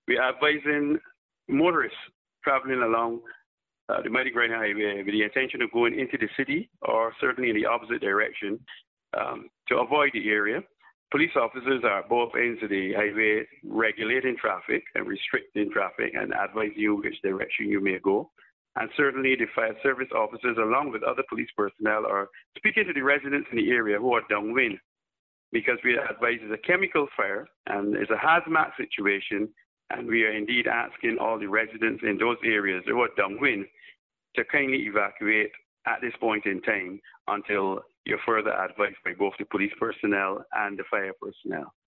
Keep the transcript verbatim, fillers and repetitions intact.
we are advising motorists traveling along uh, the Mighty Grand Highway with the intention of going into the city or certainly in the opposite direction um, to avoid the area. Police officers are at both ends of the highway regulating traffic and restricting traffic and advising you which direction you may go. And certainly the fire service officers, along with other police personnel, are speaking to the residents in the area who are downwind, because we advise it's a chemical fire and it's a hazmat situation, and we are indeed asking all the residents in those areas who are downwind to kindly evacuate at this point in time until you're further advised by both the police personnel and the fire personnel.